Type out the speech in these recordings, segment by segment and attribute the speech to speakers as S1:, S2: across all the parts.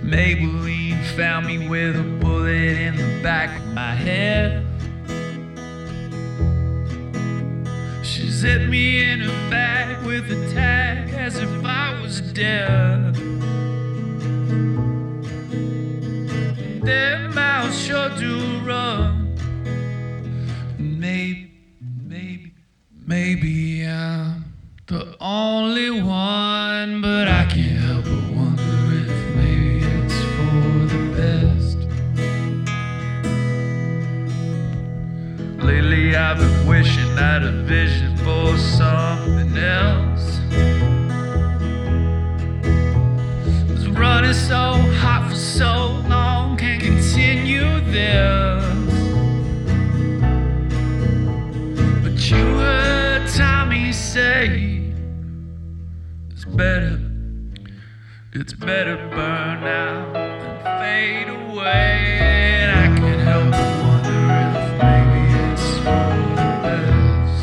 S1: Maybelline found me with a bullet in the back of my head. She zipped me in her bag with a tag as if I was dead. Their mouths sure do run. Maybe I'm the only one, but I can't help but wonder if maybe it's for the best. Lately I've been wishing I had a vision for something else. Was running so hot for so long, can't continue this. But you heard Tommy say it's better burn out than fade away. And I can't help but wonder if maybe it's for the best.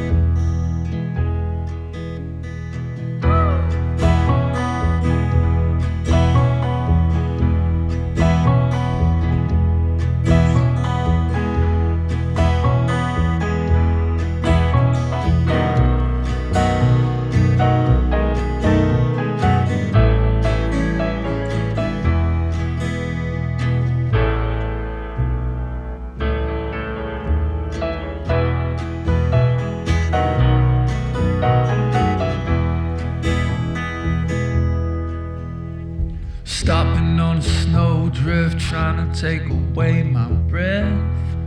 S1: Stopping on a snowdrift, trying to take away my breath.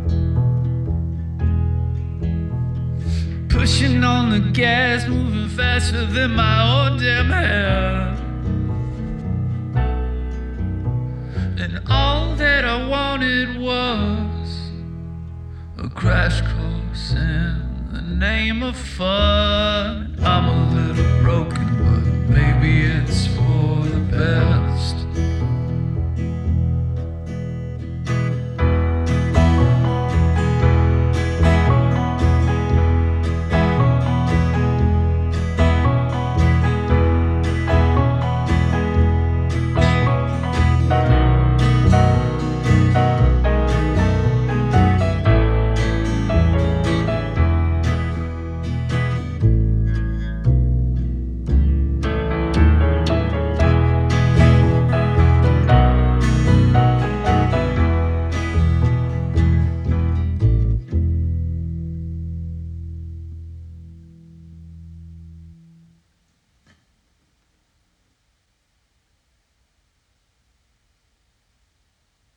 S1: Pushing on the gas, moving faster than my own damn hair. And all that I wanted was a crash course in the name of fun. I'm a little